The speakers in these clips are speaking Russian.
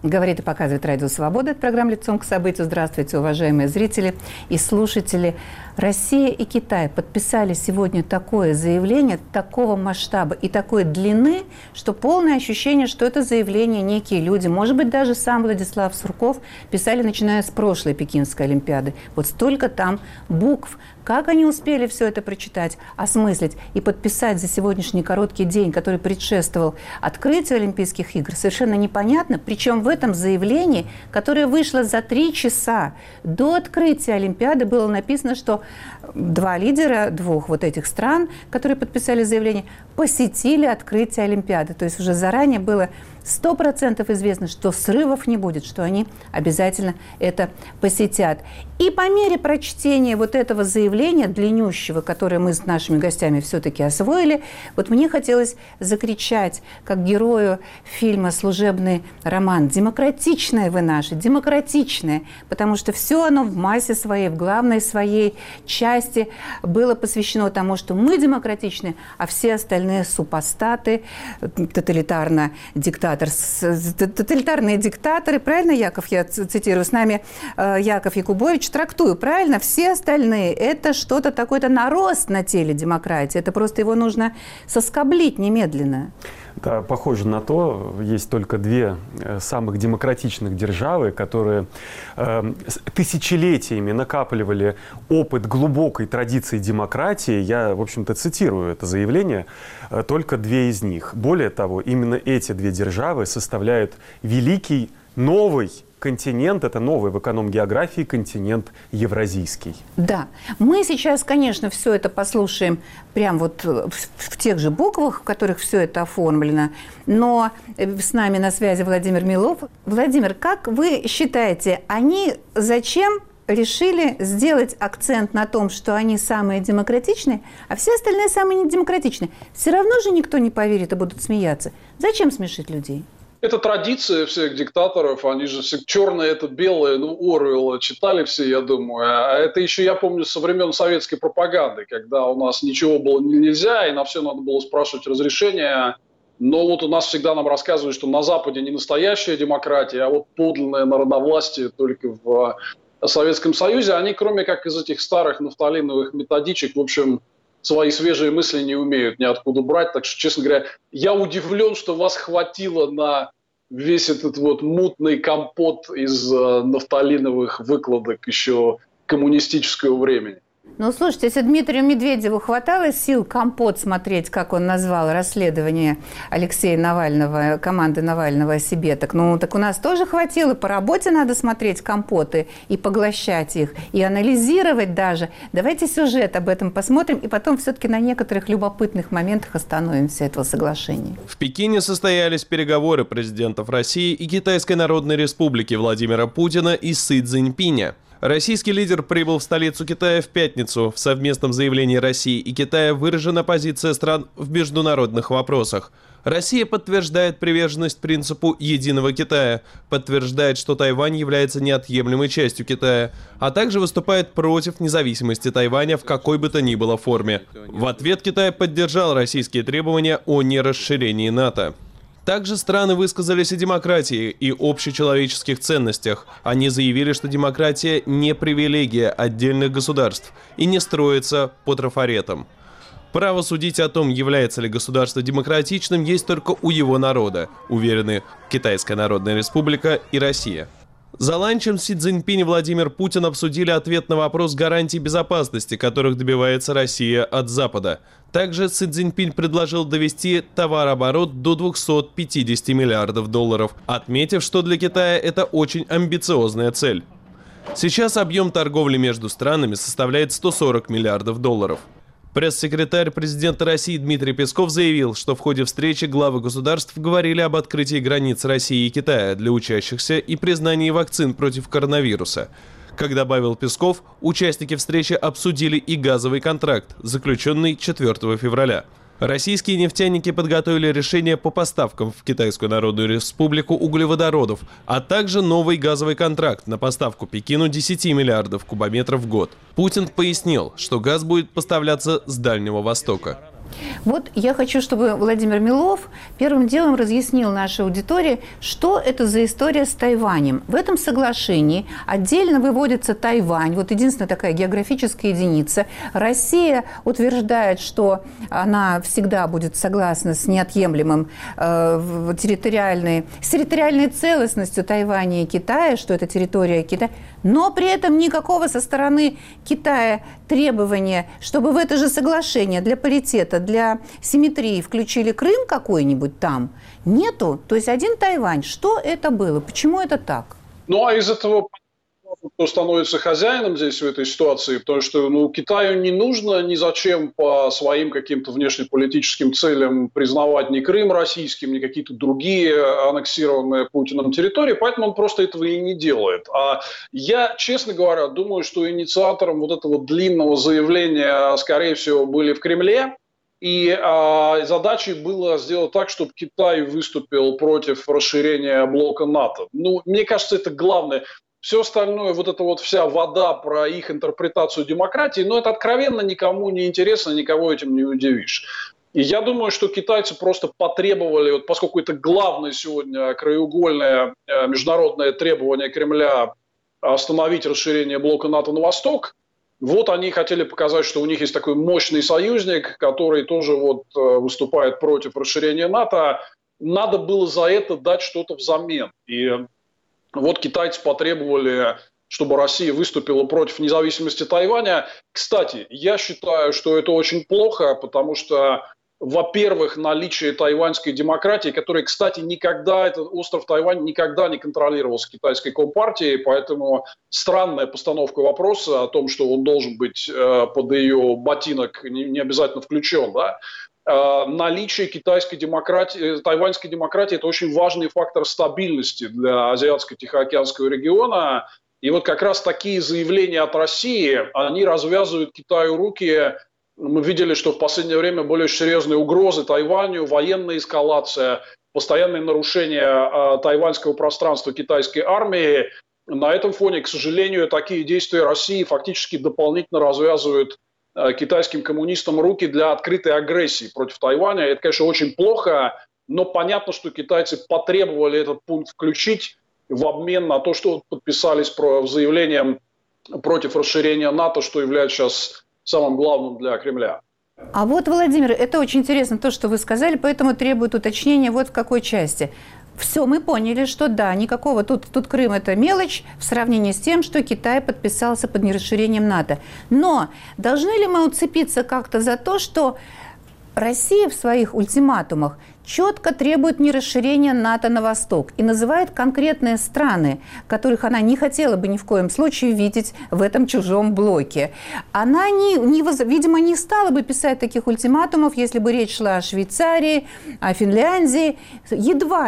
Говорит и показывает Радио Свобода. Это программа «Лицом к событию». Здравствуйте, уважаемые зрители и слушатели. Россия и Китай подписали сегодня такое заявление, такого масштаба и такой длины, что полное ощущение, что это заявление некие люди, может быть, даже сам Владислав Сурков, писали, начиная с прошлой Пекинской Олимпиады. Вот столько там букв. Как они успели все это прочитать, осмыслить и подписать за сегодняшний короткий день, который предшествовал открытию Олимпийских игр, совершенно непонятно. Причем в этом заявлении, которое вышло за 3 часа до открытия Олимпиады, было написано, что 2 лидера 2 вот этих стран, которые подписали заявление, посетили открытие Олимпиады. То есть уже заранее было 100% известно, что срывов не будет, что они обязательно это посетят. И по мере прочтения вот этого заявления длиннющего, которое мы с нашими гостями все-таки освоили, вот мне хотелось закричать, как герою фильма «Служебный роман», демократичное вы наши, демократичное, потому что все оно в массе своей, в главной своей части было посвящено тому, что мы демократичны, а все остальные супостаты, тоталитарные диктаторы, правильно, Яков, я цитирую, с нами Яков Якубович, трактую, правильно, все остальные, это что-то такое-то нарост на теле демократии, это просто его нужно соскоблить немедленно. Да, похоже на то, есть только 2 самых демократичных державы, которые тысячелетиями накапливали опыт глубокой традиции демократии. Я, в общем-то, цитирую это заявление, только 2 из них. Более того, именно эти 2 державы составляют великий новый континент, это новый в эконом-географии континент евразийский. Да, мы сейчас, конечно, все это послушаем прям вот в тех же буквах, в которых все это оформлено, но с нами на связи Владимир Милов. Владимир, как вы считаете, они зачем решили сделать акцент на том, что они самые демократичные, а все остальные самые недемократичные? Все равно же никто не поверит и будут смеяться. Зачем смешить людей? Это традиция всех диктаторов, они же все черное, это белое, Оруэлла читали все, я думаю. А это еще, я помню, со времен советской пропаганды, когда у нас ничего было нельзя, и на все надо было спрашивать разрешения. Но вот у нас всегда нам рассказывают, что на Западе не настоящая демократия, а вот подлинное народовластие только в Советском Союзе. Они, кроме как из этих старых нафталиновых методичек, в общем, свои свежие мысли не умеют ниоткуда брать. Так что, честно говоря, я удивлен, что вас хватило на весь этот вот мутный компот из нафталиновых выкладок еще коммунистического времени. Ну, слушайте, если Дмитрию Медведеву хватало сил компот смотреть, как он назвал расследование Алексея Навального, команды Навального о себе, так у нас тоже хватило. По работе надо смотреть компоты и поглощать их, и анализировать даже. Давайте сюжет об этом посмотрим, и потом все-таки на некоторых любопытных моментах остановимся этого соглашения. В Пекине состоялись переговоры президентов России и Китайской Народной Республики Владимира Путина и Си Цзиньпиня. Российский лидер прибыл в столицу Китая в пятницу. В совместном заявлении России и Китая выражена позиция стран в международных вопросах. Россия подтверждает приверженность принципу единого Китая, подтверждает, что Тайвань является неотъемлемой частью Китая, а также выступает против независимости Тайваня в какой бы то ни было форме. В ответ Китай поддержал российские требования о нерасширении НАТО. Также страны высказались о демократии и общечеловеческих ценностях. Они заявили, что демократия не привилегия отдельных государств и не строится по трафаретам. Право судить о том, является ли государство демократичным, есть только у его народа, уверены Китайская Народная Республика и Россия. За ланчем Си Цзиньпинь и Владимир Путин обсудили ответ на вопрос гарантий безопасности, которых добивается Россия от Запада. Также Си Цзиньпинь предложил довести товарооборот до $250 миллиардов, отметив, что для Китая это очень амбициозная цель. Сейчас объем торговли между странами составляет $140 миллиардов. Пресс-секретарь президента России Дмитрий Песков заявил, что в ходе встречи главы государств говорили об открытии границ России и Китая для учащихся и признании вакцин против коронавируса. Как добавил Песков, участники встречи обсудили и газовый контракт, заключенный 4 февраля. Российские нефтяники подготовили решение по поставкам в Китайскую Народную Республику углеводородов, а также новый газовый контракт на поставку Пекину 10 миллиардов кубометров в год. Путин пояснил, что газ будет поставляться с Дальнего Востока. Вот я хочу, чтобы Владимир Милов первым делом разъяснил нашей аудитории, что это за история с Тайванем. В этом соглашении отдельно выводится Тайвань, вот единственная такая географическая единица. Россия утверждает, что она всегда будет согласна с неотъемлемым территориальной целостностью Тайваня и Китая, что это территория Китая, но при этом никакого со стороны Китая требования, чтобы в это же соглашение для паритета, для симметрии включили Крым какой-нибудь там, нету. То есть один Тайвань. Что это было? Почему это так? Ну, а из этого кто становится хозяином здесь в этой ситуации, потому что Китаю не нужно ни зачем по своим каким-то внешнеполитическим целям признавать ни Крым российским, ни какие-то другие аннексированные Путиным территории, поэтому он просто этого и не делает. А я, честно говоря, думаю, что инициатором вот этого длинного заявления, скорее всего, были в Кремле. И задачей было сделать так, чтобы Китай выступил против расширения блока НАТО. Мне кажется, это главное. Все остальное, вот эта вот вся вода про их интерпретацию демократии, это откровенно никому не интересно, никого этим не удивишь. И я думаю, что китайцы просто потребовали, поскольку это главное сегодня краеугольное международное требование Кремля остановить расширение блока НАТО на восток, вот они хотели показать, что у них есть такой мощный союзник, который тоже выступает против расширения НАТО. Надо было за это дать что-то взамен. И вот китайцы потребовали, чтобы Россия выступила против независимости Тайваня. Кстати, я считаю, что это очень плохо, потому что, во-первых, наличие тайваньской демократии, которая, кстати, этот остров Тайвань никогда не контролировался китайской компартией, поэтому странная постановка вопроса о том, что он должен быть под ее ботинок не обязательно включен, да? Наличие китайской демократии, тайваньской демократии – это очень важный фактор стабильности для Азиатско-Тихоокеанского региона. И вот как раз такие заявления от России, они развязывают Китаю руки. Мы видели, что в последнее время более серьезные угрозы Тайваню, военная эскалация, постоянные нарушения тайваньского пространства китайской армии. На этом фоне, к сожалению, такие действия России фактически дополнительно развязывают китайским коммунистам руки для открытой агрессии против Тайваня. Это, конечно, очень плохо, но понятно, что китайцы потребовали этот пункт включить в обмен на то, что подписались про заявлением против расширения НАТО, что является сейчас самым главным для Кремля. А вот, Владимир, это очень интересно то, что вы сказали, поэтому требует уточнения вот в какой части. Все, мы поняли, что да, никакого тут Крым – это мелочь в сравнении с тем, что Китай подписался под нерасширением НАТО. Но должны ли мы уцепиться как-то за то, что Россия в своих ультиматумах четко требует нерасширения НАТО на восток и называет конкретные страны, которых она не хотела бы ни в коем случае видеть в этом чужом блоке. Она, видимо, не стала бы писать таких ультиматумов, если бы речь шла о Швейцарии, о Финляндии. Едва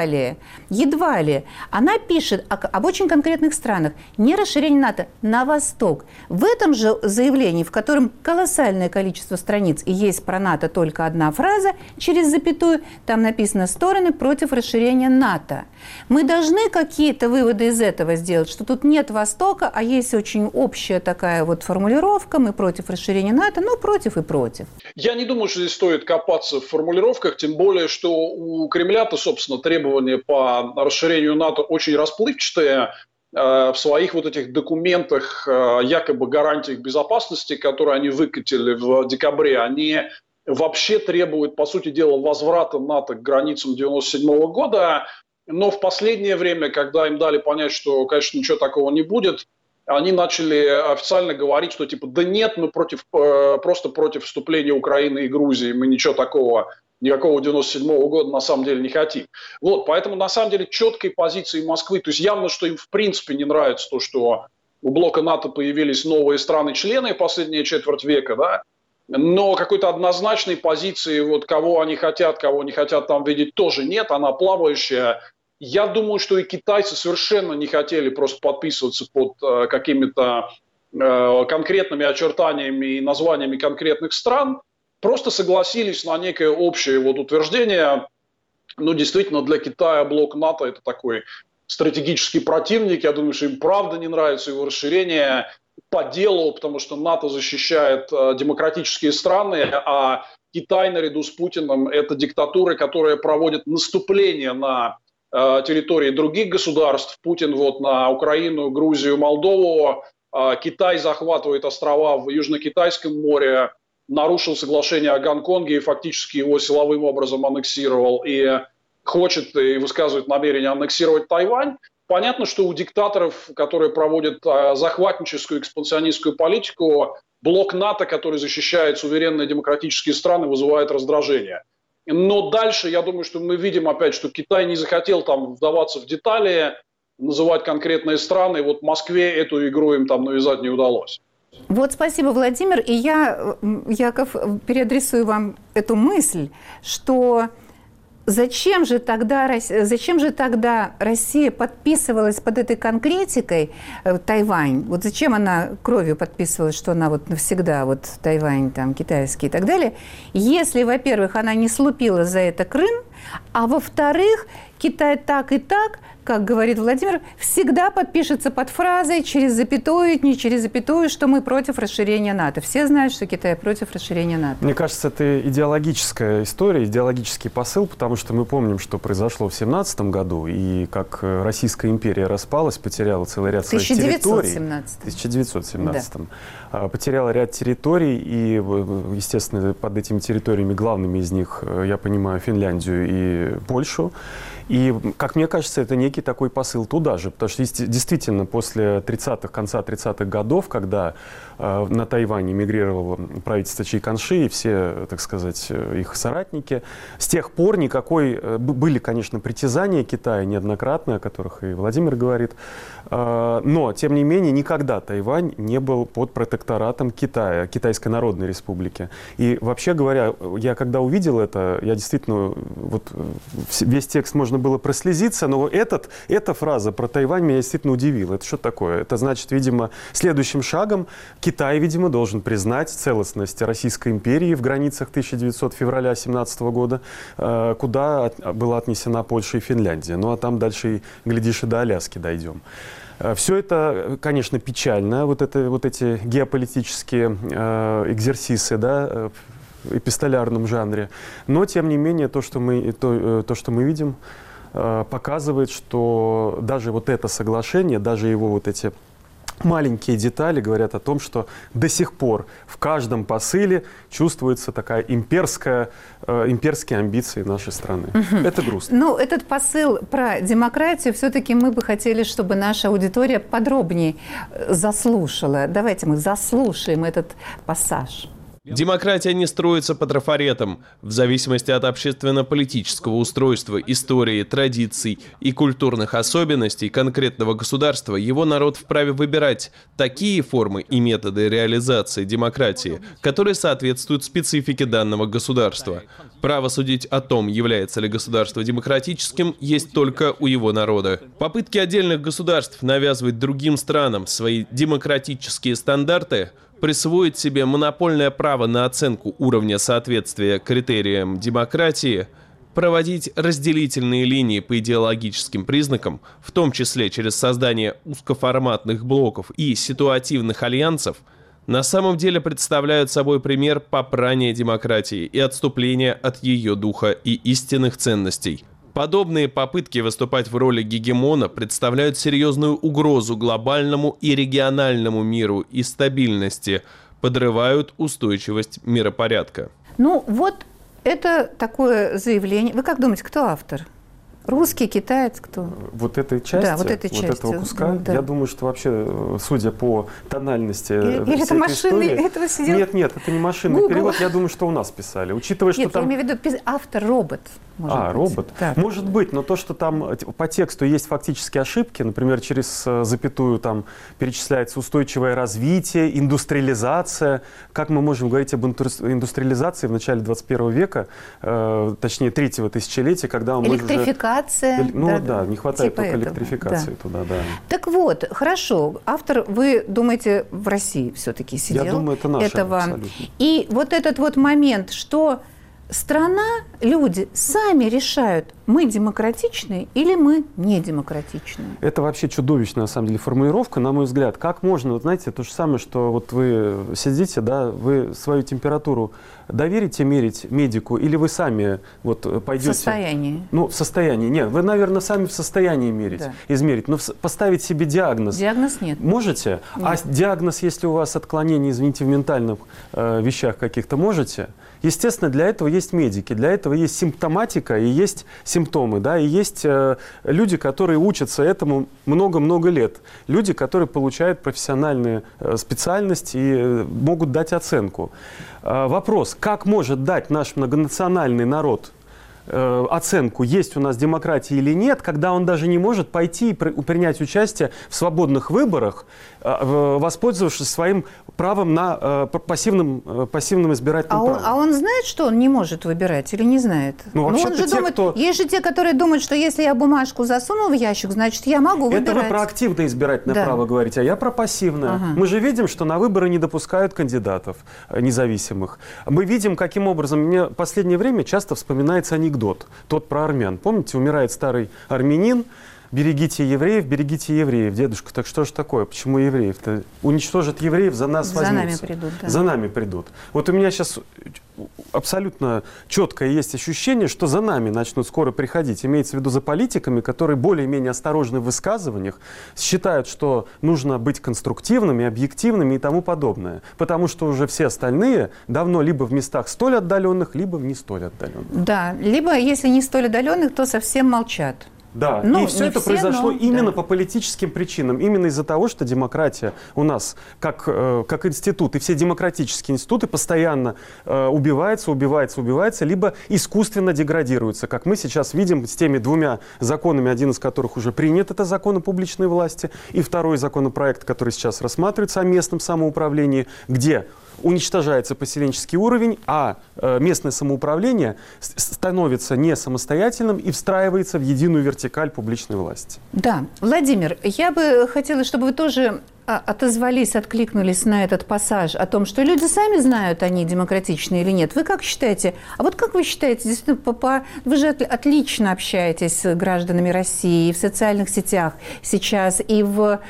ли. Она пишет об очень конкретных странах. Не расширение НАТО на восток. В этом же заявлении, в котором колоссальное количество страниц и есть про НАТО только одна фраза через запятую, там написано «стороны против расширения НАТО». Мы должны какие-то выводы из этого сделать, что тут нет Востока, а есть очень общая такая вот формулировка «мы против расширения НАТО», но против и против. Я не думаю, что здесь стоит копаться в формулировках, тем более, что у Кремля-то, собственно, требования по расширению НАТО очень расплывчатые. В своих вот этих документах, якобы гарантиях безопасности, которые они выкатили в декабре, они вообще требует, по сути дела, возврата НАТО к границам 1997 года. Но в последнее время, когда им дали понять, что, конечно, ничего такого не будет, они начали официально говорить, что типа, да нет, мы просто против вступления Украины и Грузии, мы ничего такого, никакого 1997 года на самом деле не хотим. Вот, поэтому на самом деле четкой позиции Москвы, то есть явно, что им в принципе не нравится то, что у блока НАТО появились новые страны-члены последние четверть века, да, но какой-то однозначной позиции, вот кого они хотят, кого не хотят там видеть, тоже нет, она плавающая. Я думаю, что и китайцы совершенно не хотели просто подписываться под какими-то конкретными очертаниями и названиями конкретных стран, просто согласились на некое общее вот утверждение. Ну, действительно, для Китая блок НАТО – это такой стратегический противник. Я думаю, что им правда не нравится его расширение по делу, потому что НАТО защищает демократические страны, а Китай наряду с Путиным – это диктатуры, которые проводят наступление на территории других государств. Путин вот на Украину, Грузию, Молдову. Китай захватывает острова в Южно-Китайском море, нарушил соглашение о Гонконге и фактически его силовым образом аннексировал. И хочет и высказывает намерение аннексировать Тайвань. Понятно, что у диктаторов, которые проводят захватническую экспансионистскую политику, блок НАТО, который защищает суверенные демократические страны, вызывает раздражение. Но дальше, я думаю, что мы видим опять, что Китай не захотел там вдаваться в детали, называть конкретные страны. Вот Москве эту игру им там навязать не удалось. Вот спасибо, Владимир. И я, Яков, переадресую вам эту мысль, что зачем же тогда Россия подписывалась под этой конкретикой Тайвань? Вот зачем она кровью подписывалась, что она вот навсегда вот Тайвань там китайский и так далее, если, во-первых, она не слупила за это Крым, а во-вторых, Китай так и так, как говорит Владимир, всегда подпишется под фразой через запятую, не через запятую, что мы против расширения НАТО. Все знают, что Китай против расширения НАТО. Мне кажется, это идеологическая история, идеологический посыл, потому что мы помним, что произошло в 1917 году, и как Российская империя распалась, потеряла целый ряд своих территорий. В 1917. Да. Потеряла ряд территорий, и, естественно, под этими территориями главными из них, я понимаю, Финляндию и Польшу. И, как мне кажется, это некий такой посыл туда же, потому что действительно после конца 30-х годов, когда на Тайвань эмигрировало правительство Чайканши и все, так сказать, их соратники, с тех пор были, конечно, притязания Китая неоднократно, о которых и Владимир говорит, но, тем не менее, никогда Тайвань не был под протекторатом Китая, Китайской Народной Республики. И, вообще говоря, я когда увидел это, я действительно, вот весь текст можно было прослезиться, но эта фраза про Тайвань меня действительно удивила. Это что такое? Это значит, видимо, следующим шагом Китай, видимо, должен признать целостность Российской империи в границах февраля 1917 года, куда была отнесена Польша и Финляндия. Ну а там дальше, глядишь, и до Аляски дойдем. Все это, конечно, печально, вот эти геополитические экзерсисы, да, в эпистолярном жанре. Но, тем не менее, то, что мы видим, показывает, что даже вот это соглашение, даже его вот эти маленькие детали говорят о том, что до сих пор в каждом посыле чувствуется такая имперские амбиции нашей страны. Это грустно. Ну, этот посыл про демократию все-таки мы бы хотели, чтобы наша аудитория подробнее заслушала. Давайте мы заслушаем этот пассаж. Демократия не строится по трафаретам. В зависимости от общественно-политического устройства, истории, традиций и культурных особенностей конкретного государства, его народ вправе выбирать такие формы и методы реализации демократии, которые соответствуют специфике данного государства. Право судить о том, является ли государство демократическим, есть только у его народа. Попытки отдельных государств навязывать другим странам свои демократические стандарты присвоить себе монопольное право на оценку уровня соответствия критериям демократии, проводить разделительные линии по идеологическим признакам, в том числе через создание узкоформатных блоков и ситуативных альянсов, на самом деле представляют собой пример попрания демократии и отступления от ее духа и истинных ценностей. Подобные попытки выступать в роли гегемона представляют серьезную угрозу глобальному и региональному миру и стабильности, подрывают устойчивость миропорядка. Ну вот это такое заявление. Вы как думаете, кто автор? Русский, китаец, кто? Вот этой части, да, вот этого куска, да. Я думаю, что вообще, судя по тональности или это машинный, этого сидел? Нет, это не машинный Google. Перевод, я думаю, что у нас писали. Учитывая, что там... я имею в виду автор робот. Робот. Да. Может быть, но то, что там по тексту есть фактически ошибки, например, через запятую там перечисляется устойчивое развитие, индустриализация. Как мы можем говорить об индустриализации в начале 21 века, точнее, третьего тысячелетия, когда мы электрификация. Не хватает типа только электрификации туда, да. Так вот, хорошо. Автор, вы думаете, в России все-таки сидел? Я думаю, это наш. И вот этот вот момент, что страна, люди сами решают, мы демократичные или мы не демократичные. Это вообще чудовищная, на самом деле, формулировка, на мой взгляд. Как можно, вот знаете, то же самое, что вот вы сидите, да, вы свою температуру доверите мерить медику, или вы сами вот пойдете... В состоянии. Ну, в состоянии. Нет, вы, наверное, сами в состоянии мерить, да. измерить. Но поставить себе диагноз. Диагноз нет. Можете? Нет. А диагноз, если у вас отклонение, извините, в ментальных вещах каких-то, можете? Естественно, для этого есть медики, для этого есть симптоматика и есть симптомы, да, и есть люди, которые учатся этому много-много лет, люди, которые получают профессиональную специальность и могут дать оценку. Вопрос, как может дать наш многонациональный народ оценку, есть у нас демократия или нет, когда он даже не может пойти и принять участие в свободных выборах, воспользовавшись своим правом на пассивным избирательным правом. А он знает, что он не может выбирать или не знает? Ну, вообще-то Есть же те, которые думают, что если я бумажку засунул в ящик, значит, я могу выбирать. Это вы про активное избирательное право говорите, а я про пассивное. Ага. Мы же видим, что на выборы не допускают кандидатов независимых. Мы видим, каким образом, мне в последнее время часто вспоминается анекдот. Тот про армян. Помните, умирает старый армянин, берегите евреев, дедушка, так что же такое, почему евреев-то? Уничтожат евреев, за нас возьмутся. За нами придут, да. За нами придут. Вот у меня сейчас абсолютно четкое есть ощущение, что за нами начнут скоро приходить, имеется в виду за политиками, которые более-менее осторожны в высказываниях, считают, что нужно быть конструктивными, объективными и тому подобное. Потому что уже все остальные давно либо в местах столь отдаленных, либо в не столь отдаленных. Да, либо, если не столь отдаленных, то совсем молчат. Да, и все это произошло именно по политическим причинам, именно из-за того, что демократия у нас как институт, и все демократические институты постоянно убиваются, либо искусственно деградируются, как мы сейчас видим с теми двумя законами, один из которых уже принят, это закон о публичной власти, и второй законопроект, который сейчас рассматривается, о местном самоуправлении, где уничтожается поселенческий уровень, а местное самоуправление становится не самостоятельным и встраивается в единую вертикаль публичной власти. Да. Владимир, я бы хотела, чтобы вы тоже отозвались, откликнулись на этот пассаж о том, что люди сами знают, они демократичны или нет. Вы как считаете? А вот как вы считаете, действительно, вы же отлично общаетесь с гражданами России и в социальных сетях сейчас, и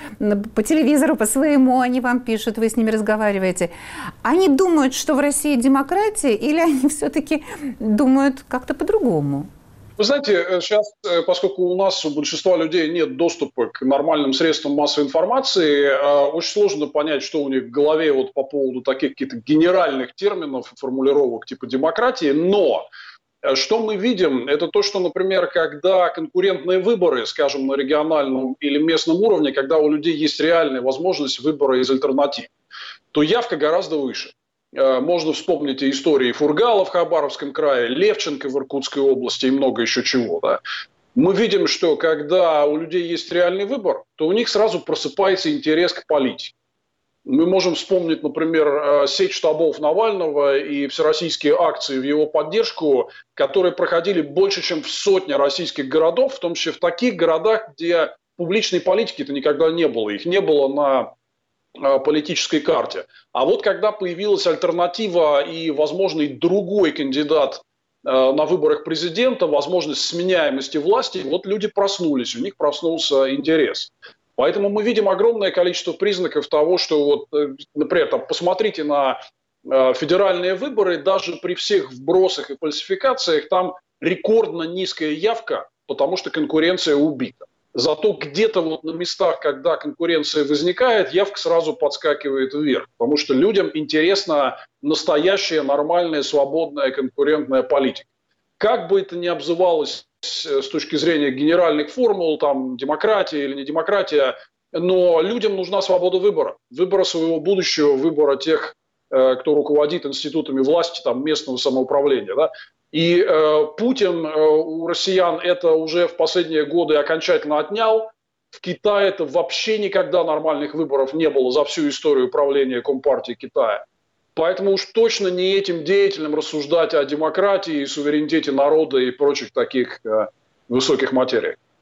по телевизору, по своему, они вам пишут, вы с ними разговариваете. Они думают, что в России демократия, или они все-таки думают как-то по-другому? Вы знаете, сейчас, поскольку у нас у большинства людей нет доступа к нормальным средствам массовой информации, очень сложно понять, что у них в голове вот по поводу таких каких-то генеральных терминов и формулировок типа демократии. Но что мы видим, это то, что, например, когда конкурентные выборы, скажем, на региональном или местном уровне, когда у людей есть реальная возможность выбора из альтернатив, то явка гораздо выше. Можно вспомнить и истории Фургала в Хабаровском крае, Левченко в Иркутской области и много еще чего. Да? Мы видим, что когда у людей есть реальный выбор, то у них сразу просыпается интерес к политике. Мы можем вспомнить, например, сеть штабов Навального и всероссийские акции в его поддержку, которые проходили больше, чем в сотне российских городов, в том числе в таких городах, где публичной политики-то никогда не было. Их не было на политической карте. А вот когда появилась альтернатива и возможный другой кандидат на выборах президента, возможность сменяемости власти, вот люди проснулись, у них проснулся интерес. Поэтому мы видим огромное количество признаков того, что, вот, например, посмотрите на федеральные выборы, даже при всех вбросах и фальсификациях, там рекордно низкая явка, потому что конкуренция убита. Зато где-то вот на местах, когда конкуренция возникает, явка сразу подскакивает вверх, потому что людям интересна настоящая, нормальная, свободная, конкурентная политика. Как бы это ни обзывалось с точки зрения генеральных формул, там, демократия или не демократия, но людям нужна свобода выбора. Выбора своего будущего, выбора тех, кто руководит институтами власти, там, местного самоуправления, да? И Путин у россиян это уже в последние годы окончательно отнял. В Китае это вообще никогда нормальных выборов не было за всю историю правления Компартии Китая. Поэтому уж точно не этим деятелям рассуждать о демократии, суверенитете народа и прочих таких высоких материях.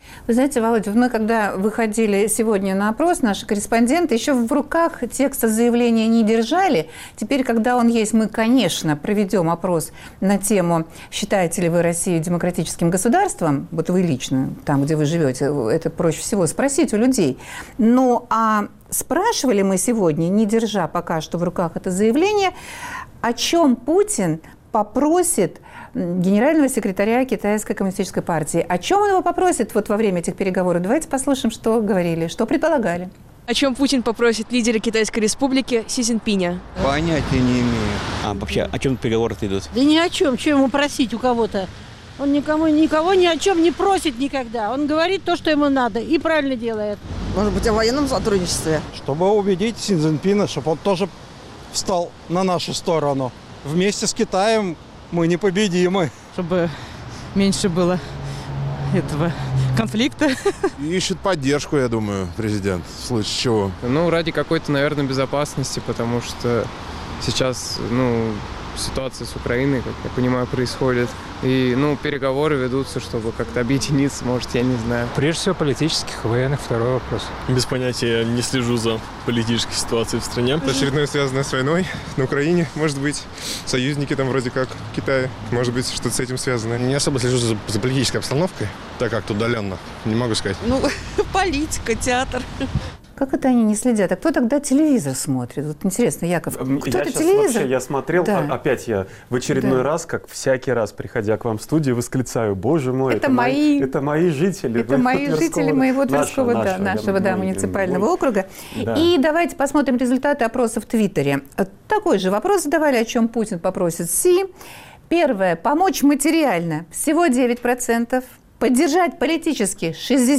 Вы знаете, Володя, мы когда выходили сегодня на опрос, наши корреспонденты еще в руках текста заявления не держали. Теперь, когда он есть, мы, конечно, проведем опрос на тему «Считаете ли вы Россию демократическим государством?» Вот вы лично, там, где вы живете, это проще всего спросить у людей. Ну, а спрашивали мы сегодня, не держа пока что в руках это заявление, о чем Путин попросит генерального секретаря Китайской коммунистической партии. О чем он его попросит вот во время этих переговоров? Давайте послушаем, что говорили, что предполагали. О чем Путин попросит лидера Китайской республики Си Цзиньпиня? Понятия не имею. Вообще, о чем переговоры идут? Да ни о чем. Что ему просить у кого-то? Он никого ни о чем не просит никогда. Он говорит то, что ему надо, и правильно делает. Может быть, о военном сотрудничестве? Чтобы убедить Си Цзиньпина, чтобы он тоже встал на нашу сторону. Вместе с Китаем мы непобедимы. Чтобы меньше было этого конфликта. Ищет поддержку, я думаю, президент, в случае чего. Ну, ради какой-то, наверное, безопасности, потому что сейчас, ситуация с Украиной, как я понимаю, происходит. И, переговоры ведутся, чтобы как-то объединиться, может, я не знаю. Прежде всего, политических, военных. Второй вопрос. Без понятия, не слежу за политической ситуацией в стране. Очередное связанное с войной на Украине, может быть, союзники там вроде как Китая, может быть, что-то с этим связано. Не особо слежу за политической обстановкой, так как удаленно, не могу сказать. Политика, театр. Как это они не следят? А кто тогда телевизор смотрит? Вот интересно, Яков, кто-то телевизор? Я смотрел, да. Опять я в очередной раз, как всякий раз, приходя к вам в студию, восклицаю: боже мой, это мои жители. Это мои жители моего Тверского, нашего муниципального округа. Да. И давайте посмотрим результаты опроса в Твиттере. Такой же вопрос задавали, о чем Путин попросит Си. Первое. Помочь материально. Всего 9%. Поддержать политически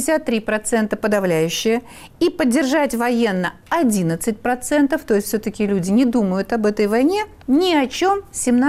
63% подавляющие, и поддержать военно 11%, то есть все-таки люди не думают об этой войне, ни о чем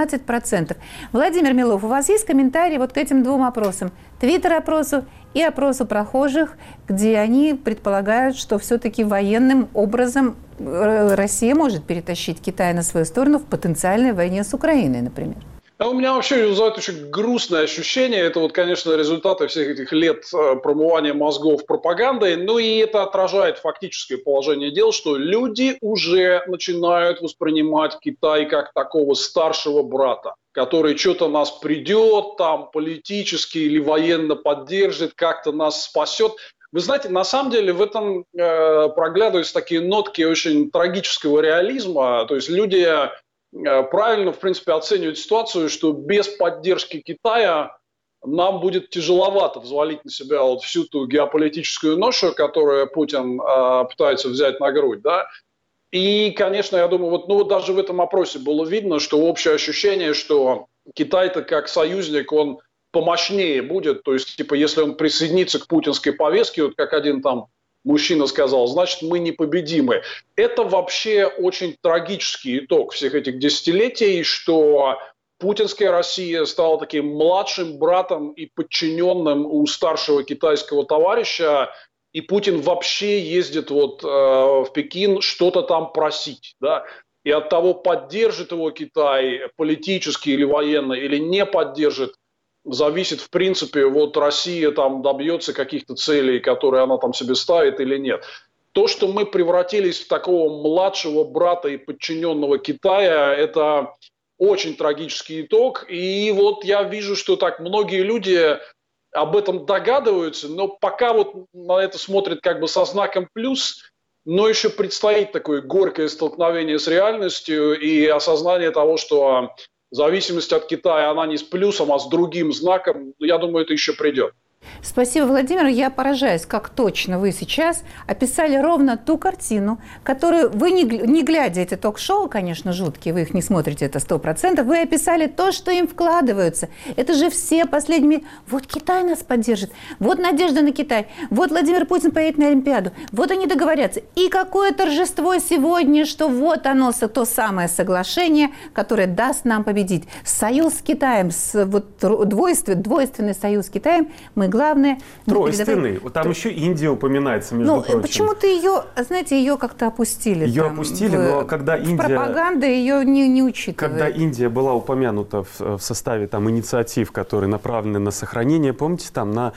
17%. Владимир Милов, у вас есть комментарии вот к этим двум опросам? Твиттер-опросу и опросу прохожих, где они предполагают, что все-таки военным образом Россия может перетащить Китай на свою сторону в потенциальной войне с Украиной, например. У меня вообще вызывает очень грустное ощущение. Это вот, конечно, результаты всех этих лет промывания мозгов пропагандой. Ну и это отражает фактическое положение дел, что люди уже начинают воспринимать Китай как такого старшего брата, который что-то нас придет, там политически или военно поддержит, как-то нас спасет. Вы знаете, на самом деле в этом проглядываются такие нотки очень трагического реализма. То есть люди правильно, в принципе, оценивают ситуацию, что без поддержки Китая нам будет тяжеловато взвалить на себя вот всю ту геополитическую ношу, которую Путин пытается взять на грудь, да. И, конечно, я думаю, вот даже в этом опросе было видно, что общее ощущение, что Китай-то как союзник, он помощнее будет, то есть, типа, если он присоединится к путинской повестке, вот как один там мужчина сказал, значит, мы непобедимы. Это вообще очень трагический итог всех этих десятилетий, что путинская Россия стала таким младшим братом и подчиненным у старшего китайского товарища, и Путин вообще ездит в Пекин что-то там просить, да? И от того, поддержит его Китай политически или военно, или не поддержит, зависит, в принципе, Россия там добьется каких-то целей, которые она там себе ставит или нет. То, что мы превратились в такого младшего брата и подчиненного Китая, это очень трагический итог. И вот я вижу, что так многие люди об этом догадываются, но пока на это смотрят как бы со знаком плюс, но еще предстоит такое горькое столкновение с реальностью и осознание того, что зависимость от Китая, она не с плюсом, а с другим знаком. Я думаю, это еще придет. Спасибо, Владимир. Я поражаюсь, как точно вы сейчас описали ровно ту картину, которую вы, не глядя эти ток-шоу, конечно, жуткие, вы их не смотрите, это 100%, вы описали то, что им вкладываются. Это же все последними... Вот Китай нас поддержит, вот надежда на Китай, вот Владимир Путин поедет на Олимпиаду, вот они договорятся. И какое торжество сегодня, что вот оно, то самое соглашение, которое даст нам победить. Союз с Китаем, двойственный союз с Китаем мы самое главное... Тройственный. Там еще Индия упоминается, между прочим. Почему-то ее, знаете, ее как-то опустили. Ее опустили, но когда Индия... Пропаганда ее не учитывает. Когда Индия была упомянута в составе там, инициатив, которые направлены на сохранение, помните, там, на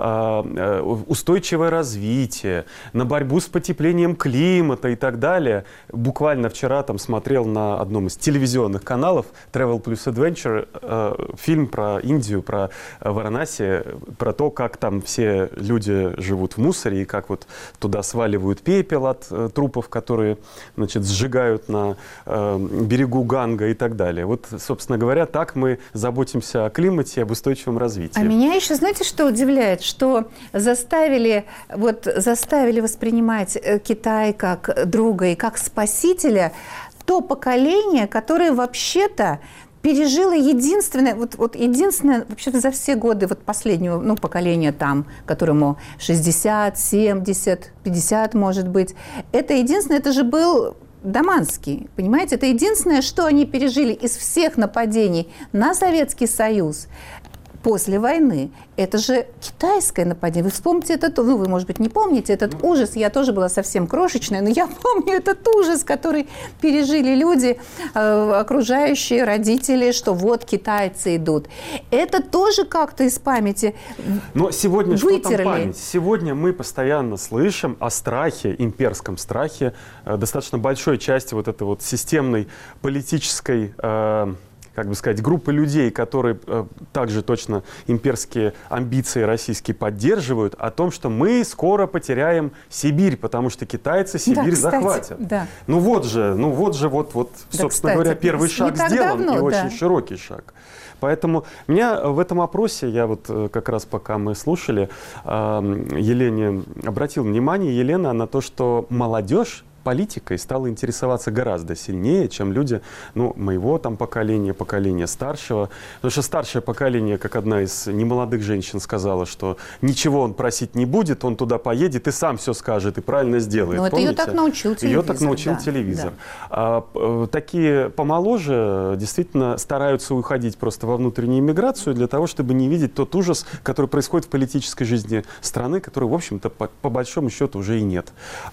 устойчивое развитие, на борьбу с потеплением климата и так далее. Буквально вчера там смотрел на одном из телевизионных каналов Travel Plus Adventure фильм про Индию, про Варанаси, про то, как там все люди живут в мусоре и как вот туда сваливают пепел от трупов, которые, значит, сжигают на берегу Ганга и так далее. Вот, собственно говоря, так мы заботимся о климате и об устойчивом развитии. А меня еще, знаете, что удивляет? Что заставили воспринимать Китай как друга и как спасителя то поколение, которое вообще-то пережило единственное вообще-то за все годы последнего поколения там, которому 60, 70, 50, может быть. Это единственное, это же был Даманский, понимаете? Это единственное, что они пережили из всех нападений на Советский Союз после войны. Это же китайское нападение. Вы вспомните этот, вы, может быть, не помните этот ужас. Я тоже была совсем крошечная, но я помню этот ужас, который пережили люди, окружающие, родители, что вот китайцы идут. Это тоже как-то из памяти Но сегодня вытерли. Что там память? Сегодня мы постоянно слышим о страхе, имперском страхе, достаточно большой части вот этой вот системной политической как бы сказать, группы людей, которые также точно имперские амбиции российские поддерживают, о том, что мы скоро потеряем Сибирь, потому что китайцы Сибирь захватят. Да. Ну вот же, собственно кстати, говоря, первый шаг сделан, давно, и очень широкий шаг. Поэтому меня в этом опросе, я вот как раз пока мы слушали, Елене обратил внимание, Елена, на то, что молодежь политикой стала интересоваться гораздо сильнее, чем люди, моего там поколения старшего. Потому что старшее поколение, как одна из немолодых женщин сказала, что ничего он просить не будет, он туда поедет и сам все скажет, и правильно сделает. Но это ее так научил телевизор. Ее так научил телевизор. Да. Такие помоложе действительно стараются уходить просто во внутреннюю миграцию для того, чтобы не видеть тот ужас, который происходит в политической жизни страны, который, в общем-то, по большому счету уже и нет.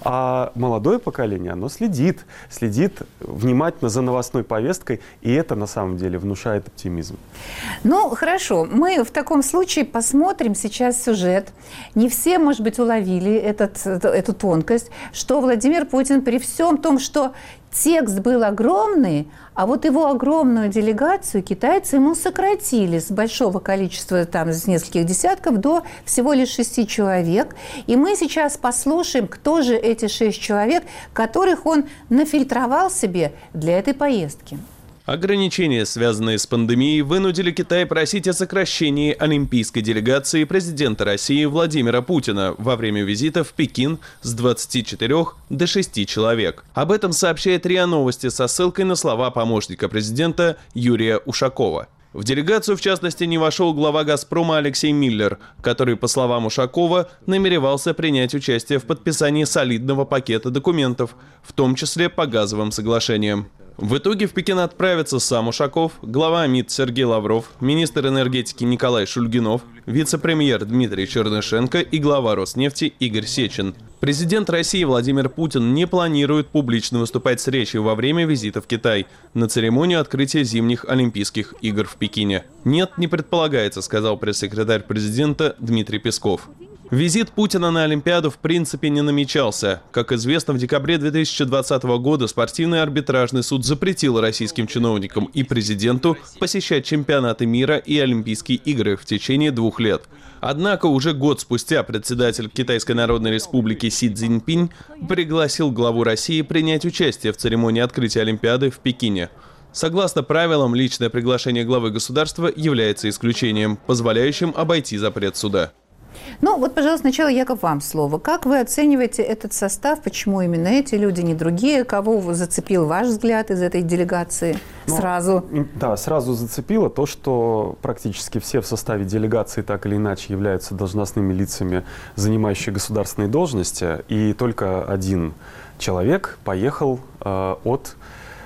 А молодое поколение, оно следит внимательно за новостной повесткой, и это на самом деле внушает оптимизм. Ну, хорошо, мы в таком случае посмотрим сейчас сюжет. Не все, может быть, уловили эту тонкость, что Владимир Путин при всем том, что текст был огромный, а вот его огромную делегацию китайцы ему сократили с большого количества, с нескольких десятков, до всего лишь 6 человек. И мы сейчас послушаем, кто же эти 6 человек, которых он нафильтровал себе для этой поездки. Ограничения, связанные с пандемией, вынудили Китай просить о сокращении олимпийской делегации президента России Владимира Путина во время визита в Пекин с 24 до 6 человек. Об этом сообщает РИА Новости со ссылкой на слова помощника президента Юрия Ушакова. В делегацию, в частности, не вошел глава «Газпрома» Алексей Миллер, который, по словам Ушакова, намеревался принять участие в подписании солидного пакета документов, в том числе по газовым соглашениям. В итоге в Пекин отправятся сам Ушаков, глава МИД Сергей Лавров, министр энергетики Николай Шульгинов, вице-премьер Дмитрий Чернышенко и глава Роснефти Игорь Сечин. Президент России Владимир Путин не планирует публично выступать с речью во время визита в Китай на церемонию открытия зимних Олимпийских игр в Пекине. «Нет, не предполагается», — сказал пресс-секретарь президента Дмитрий Песков. Визит Путина на Олимпиаду в принципе не намечался. Как известно, в декабре 2020 года спортивный арбитражный суд запретил российским чиновникам и президенту посещать чемпионаты мира и Олимпийские игры в течение 2 лет. Однако уже год спустя председатель Китайской Народной Республики Си Цзиньпинь пригласил главу России принять участие в церемонии открытия Олимпиады в Пекине. Согласно правилам, личное приглашение главы государства является исключением, позволяющим обойти запрет суда. Ну, вот, пожалуйста, сначала, Яков, вам слово. Как вы оцениваете этот состав? Почему именно эти люди, не другие? Кого зацепил ваш взгляд из этой делегации сразу? Да, сразу зацепило то, что практически все в составе делегации так или иначе являются должностными лицами, занимающими государственные должности. И только один человек поехал от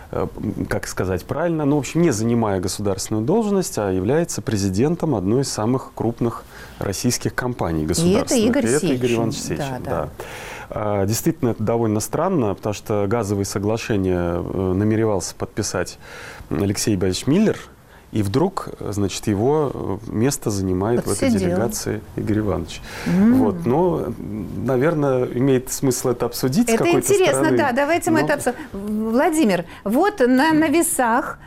как сказать правильно, ну, в общем, не занимая государственную должность, а является президентом одной из самых крупных российских компаний государственных. И это Игорь Сечин. Игорь Иванович Сечин, да. Действительно, это довольно странно, потому что газовые соглашения намеревался подписать Алексей Борисович Миллер, и вдруг, значит, его место занимает в этой делегации Игорь Иванович. Вот. Но, наверное, имеет смысл это обсудить с какой-то стороны. Это интересно, да, давайте мы это обсудим. Владимир, вот на весах,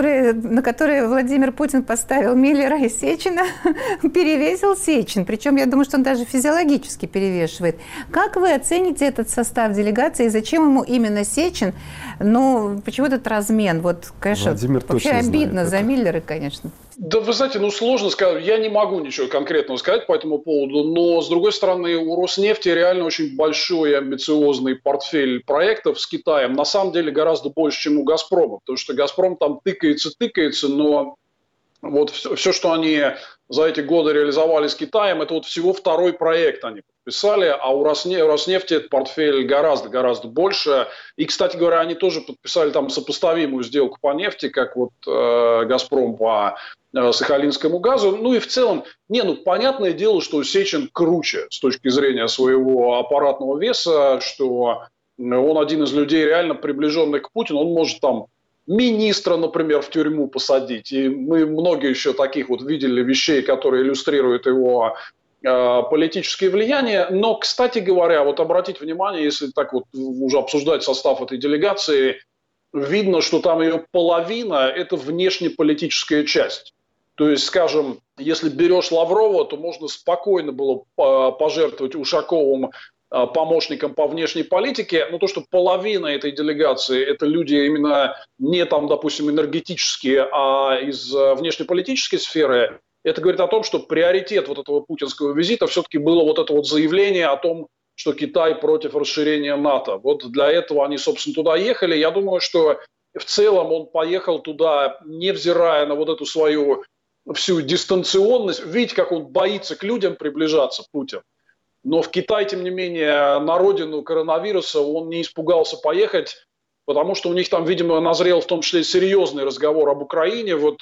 на которые Владимир Путин поставил Миллера и Сечина, перевесил Сечин. Причем, я думаю, что он даже физиологически перевешивает. Как вы оцените этот состав делегации и зачем ему именно Сечин? Ну, почему этот размен? Вот, конечно, вообще обидно за Миллера, конечно. Да, вы знаете, сложно сказать. Я не могу ничего конкретного сказать по этому поводу, но, с другой стороны, у Роснефти реально очень большой и амбициозный портфель проектов с Китаем. На самом деле гораздо больше, чем у «Газпрома», потому что «Газпром» там тыкается, но вот все, что они за эти годы реализовали с Китаем, это вот всего второй проект они подписали, а у Роснефти этот портфель гораздо больше. И, кстати говоря, они тоже подписали там сопоставимую сделку по нефти, как вот «Газпром» по сахалинскому газу. Ну и в целом, понятное дело, что Сечин круче с точки зрения своего аппаратного веса, что он один из людей реально приближенных к Путину, он может там министра, например, в тюрьму посадить. И мы многие еще таких вот видели вещей, которые иллюстрируют его политические влияния. Но, кстати говоря, вот обратите внимание, если так вот уже обсуждать состав этой делегации, видно, что там ее половина – это внешнеполитическая часть. То есть, скажем, если берешь Лаврова, то можно спокойно было пожертвовать Ушаковым помощником по внешней политике, но то, что половина этой делегации – это люди именно не там, допустим, энергетические, а из внешнеполитической сферы, это говорит о том, что приоритет вот этого путинского визита все-таки было вот это вот заявление о том, что Китай против расширения НАТО. Вот для этого они, собственно, туда ехали. Я думаю, что в целом он поехал туда, невзирая на вот эту свою всю дистанционность. Видите, как он боится к людям приближаться, Путин. Но в Китай, тем не менее, на родину коронавируса он не испугался поехать, потому что у них там, видимо, назрел в том числе серьезный разговор об Украине. Вот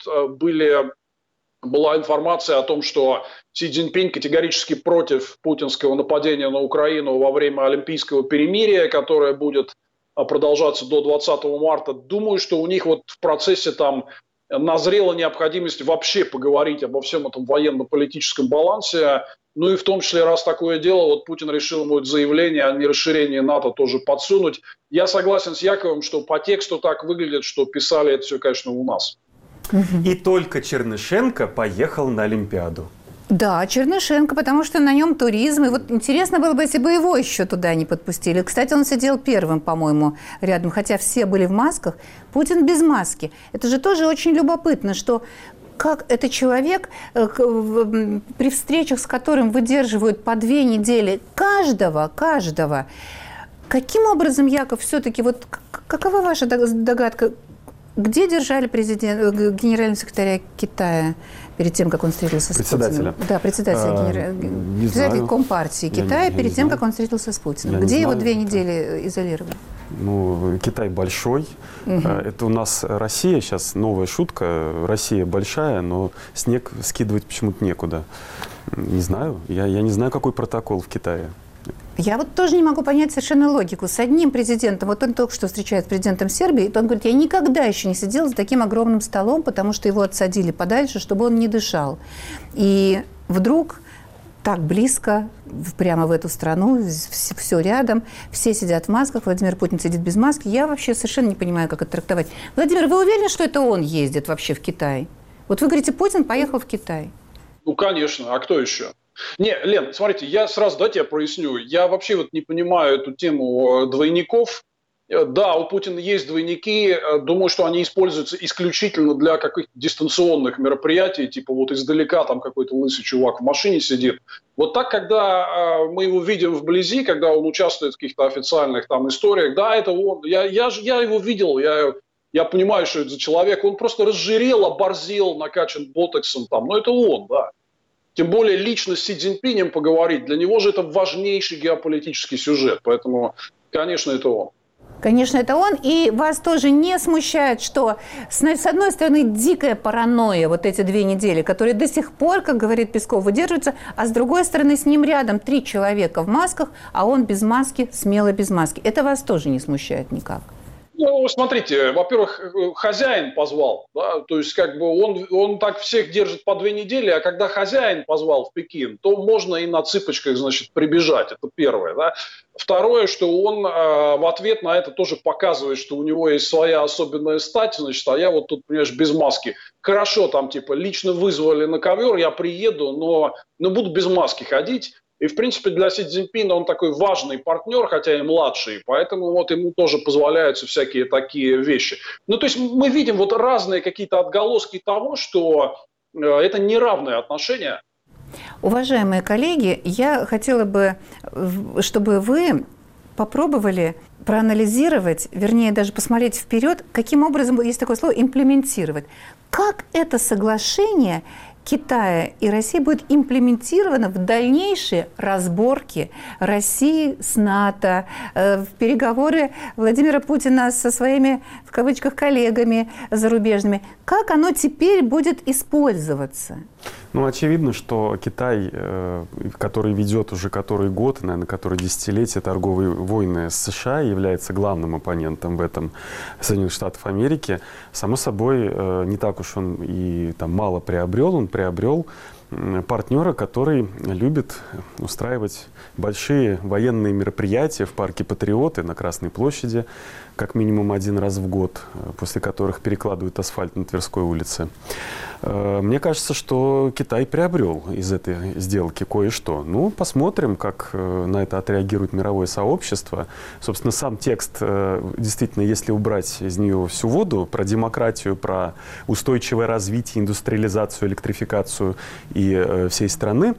была информация о том, что Си Цзиньпинь категорически против путинского нападения на Украину во время Олимпийского перемирия, которое будет продолжаться до 20 марта. Думаю, что у них вот в процессе там назрела необходимость вообще поговорить обо всем этом военно-политическом балансе. Ну и в том числе, раз такое дело, вот Путин решил ему это заявление о нерасширении НАТО тоже подсунуть. Я согласен с Яковом, что по тексту так выглядит, что писали это все, конечно, у нас. И только Чернышенко поехал на Олимпиаду. Да, Чернышенко, потому что на нем туризм. И вот интересно было бы, если бы его еще туда не подпустили. Кстати, он сидел первым, по-моему, рядом, хотя все были в масках. Путин без маски. Это же тоже очень любопытно, что как это человек, при встречах с которым выдерживают по 2 недели каждого. Каким образом, Яков, все-таки, вот какова ваша догадка, где держали генерального секретаря Китая перед тем, как он встретился с Путиным? Да, председателя Компартии Китая перед тем, как он встретился с Путиным. Где его 2 недели изолировали? Ну, Китай большой. Это у нас Россия сейчас, новая шутка. Россия большая, но снег скидывать почему-то некуда. Не знаю. Я не знаю, какой протокол в Китае. Я вот тоже не могу понять совершенно логику. С одним президентом, вот он только что встречается с президентом Сербии, и он говорит, я никогда еще не сидел за таким огромным столом, потому что его отсадили подальше, чтобы он не дышал. И вдруг так близко, прямо в эту страну, все рядом, все сидят в масках, Владимир Путин сидит без маски. Я вообще совершенно не понимаю, как это трактовать. Владимир, вы уверены, что это он ездит вообще в Китай? Вот вы говорите, Путин поехал в Китай. Ну, конечно, а кто еще? Не, Лен, смотрите, я сразу, дайте я проясню. Я вообще вот не понимаю эту тему двойников. Да, у Путина есть двойники. Думаю, что они используются исключительно для каких-то дистанционных мероприятий, типа вот издалека там какой-то лысый чувак в машине сидит. Вот так, когда мы его видим вблизи, когда он участвует в каких-то официальных там историях, да, это он. Я его видел, я понимаю, что это за человек. Он просто разжирел, оборзел, накачан ботоксом там. Но это он, да. Тем более лично с Си Цзиньпинем поговорить, для него же это важнейший геополитический сюжет. Поэтому, конечно, это он. Конечно, это он. И вас тоже не смущает, что, с одной стороны, дикая паранойя, вот эти 2 недели, которые до сих пор, как говорит Песков, выдерживаются, а с другой стороны, с ним рядом 3 человека в масках, а он без маски, смело без маски. Это вас тоже не смущает никак? Ну, смотрите, во-первых, хозяин позвал, да, то есть как бы он так всех держит по 2 недели, а когда хозяин позвал в Пекин, то можно и на цыпочках, значит, прибежать, это первое, да. Второе, что он в ответ на это тоже показывает, что у него есть своя особенная стать, значит, а я вот тут, понимаешь, без маски. Хорошо, там типа лично вызвали на ковер, я приеду, но буду без маски ходить. И, в принципе, для Си Цзиньпина он такой важный партнер, хотя и младший, поэтому вот ему тоже позволяются всякие такие вещи. Ну, то есть мы видим вот разные какие-то отголоски того, что это неравные отношения. Уважаемые коллеги, я хотела бы, чтобы вы попробовали проанализировать, вернее, даже посмотреть вперед, каким образом, есть такое слово, имплементировать. Как это соглашение Китая и России будет имплементировано в дальнейшие разборки России с НАТО, в переговоры Владимира Путина со своими, в кавычках, коллегами зарубежными. Как оно теперь будет использоваться? Ну, очевидно, что Китай, который ведет уже который год, наверное, который десятилетие торговые войны с США, является главным оппонентом в этом Соединенных Штатов Америки. Само собой, не так уж он и там мало приобрел. Он приобрел партнера, который любит устраивать большие военные мероприятия в парке Патриоты на Красной площади, как минимум 1 раз в год, после которых перекладывают асфальт на Тверской улице. Мне кажется, что Китай приобрел из этой сделки кое-что. Ну, посмотрим, как на это отреагирует мировое сообщество. Собственно, сам текст, действительно, если убрать из нее всю воду, про демократию, про устойчивое развитие, индустриализацию, электрификацию и всей страны,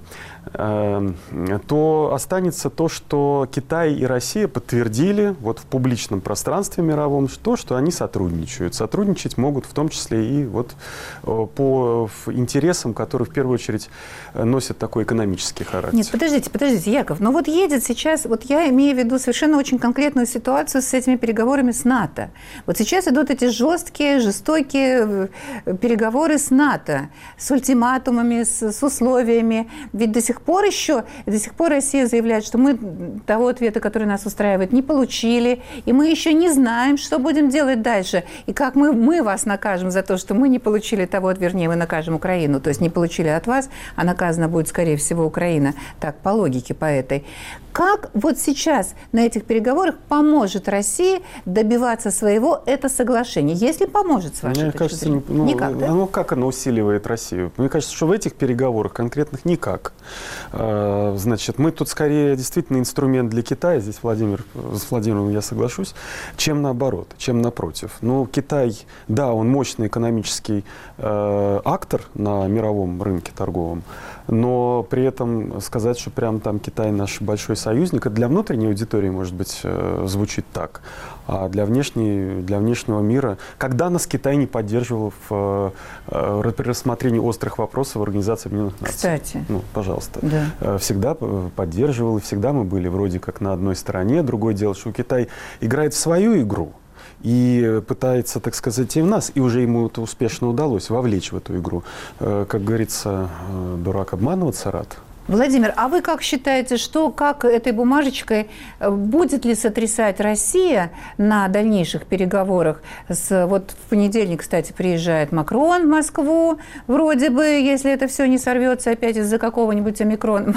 то останется то, что Китай и Россия подтвердили вот в публичном пространстве мировом, что они сотрудничают. Сотрудничать могут в том числе и вот по интересам, которые в первую очередь носят такой экономический характер. Нет, подождите, Яков, но вот едет сейчас, вот я имею в виду совершенно очень конкретную ситуацию с этими переговорами с НАТО. Вот сейчас идут эти жестокие переговоры с НАТО, с ультиматумами, с условиями. Ведь до сих пор Россия заявляет, что мы того ответа, который нас устраивает, не получили, и мы еще не знаем, что будем делать дальше, и как мы вас накажем за то, что мы не получили того, вернее, мы накажем Украину, то есть не получили от вас, а наказана будет, скорее всего, Украина. Так, по логике, по этой. Как вот сейчас на этих переговорах поможет России добиваться своего это соглашение, если поможет, с вашей точки зрения? Никак, да? Ну, как оно усиливает Россию? Мне кажется, что в этих переговорах конкретных никак. Значит, мы тут скорее действительно инструмент для Китая, здесь с Владимиром я соглашусь, чем наоборот, чем напротив. Ну, Китай, да, он мощный экономический актор на мировом рынке торговом, но при этом сказать, что прям там Китай наш большой союзник, это для внутренней аудитории, может быть, звучит так, а для внешнего мира, когда нас Китай не поддерживал при рассмотрении острых вопросов в Организации Объединенных Наций? Кстати. Ну, пожалуйста. Да. Всегда поддерживал, и всегда мы были вроде как на одной стороне. Другое дело, что Китай играет в свою игру и пытается, так сказать, и в нас, и уже ему это успешно удалось, вовлечь в эту игру. Как говорится, дурак обманываться рад. Владимир, а вы как считаете, как этой бумажечкой будет ли сотрясать Россия на дальнейших переговорах? Вот в понедельник, кстати, приезжает Макрон в Москву, вроде бы, если это все не сорвется опять из-за какого-нибудь омикрон,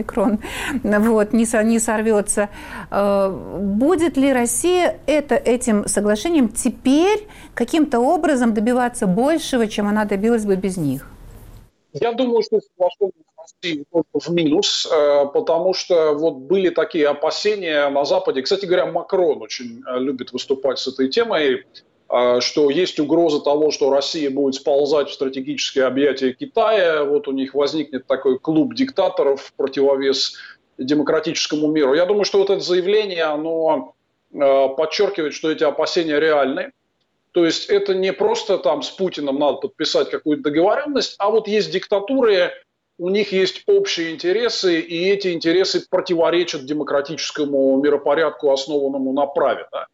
вот, не сорвется. Будет ли Россия этим соглашением теперь каким-то образом добиваться большего, чем она добилась бы без них? Я думаю, что соглашение с Россией только в минус, потому что вот были такие опасения на Западе. Кстати говоря, Макрон очень любит выступать с этой темой, что есть угроза того, что Россия будет сползать в стратегические объятия Китая. Вот у них возникнет такой клуб диктаторов в противовес демократическому миру. Я думаю, что вот это заявление, оно подчеркивает, что эти опасения реальны. То есть это не просто там с Путиным надо подписать какую-то договоренность, а вот есть диктатуры, у них есть общие интересы, и эти интересы противоречат демократическому миропорядку, основанному на праве. Да?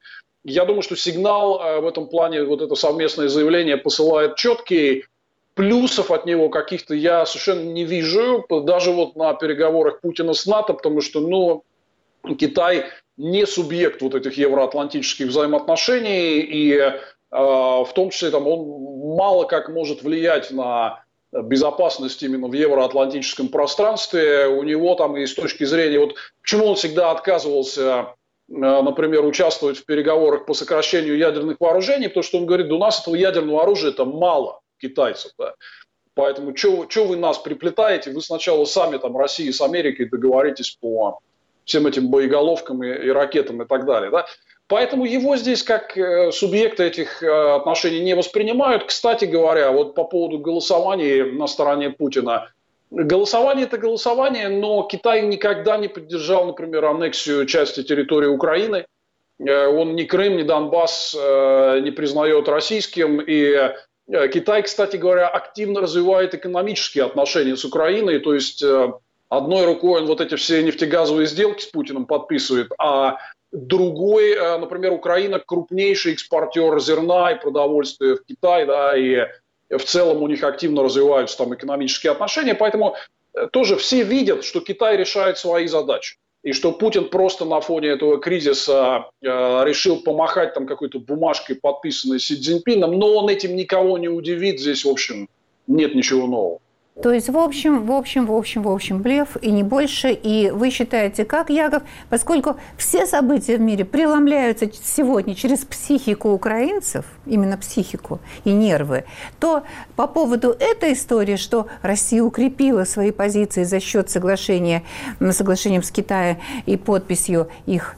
Я думаю, что сигнал в этом плане, вот это совместное заявление посылает четкий. Плюсов от него каких-то я совершенно не вижу, даже вот на переговорах Путина с НАТО, потому что, Китай не субъект вот этих евроатлантических взаимоотношений, и в том числе там, он мало как может влиять на безопасность именно в евроатлантическом пространстве. У него там и с точки зрения, вот почему он всегда отказывался, например, участвовать в переговорах по сокращению ядерных вооружений, потому что он говорит, у нас этого ядерного оружия там мало. Китайцев, да. Поэтому что вы нас приплетаете? Вы сначала сами там России с Америкой договоритесь по всем этим боеголовкам и ракетам и так далее, да. Поэтому его здесь как субъекта этих отношений не воспринимают. Кстати говоря, вот по поводу голосования на стороне Путина. Голосование – это голосование, но Китай никогда не поддержал, например, аннексию части территории Украины. Он ни Крым, ни Донбасс не признает российским, и Китай, кстати говоря, активно развивает экономические отношения с Украиной, то есть одной рукой он вот эти все нефтегазовые сделки с Путиным подписывает, а другой, например, Украина крупнейший экспортер зерна и продовольствия в Китай, да, и в целом у них активно развиваются там экономические отношения, поэтому тоже все видят, что Китай решает свои задачи. И что Путин просто на фоне этого кризиса решил помахать там какой-то бумажкой, подписанной Си Цзиньпином, но он этим никого не удивит, здесь, в общем, нет ничего нового. То есть, в общем, блеф и не больше. И вы считаете, как, Яков, поскольку все события в мире преломляются сегодня через психику украинцев, именно психику и нервы, то по поводу этой истории, что Россия укрепила свои позиции за счет соглашением с Китаем и подписью их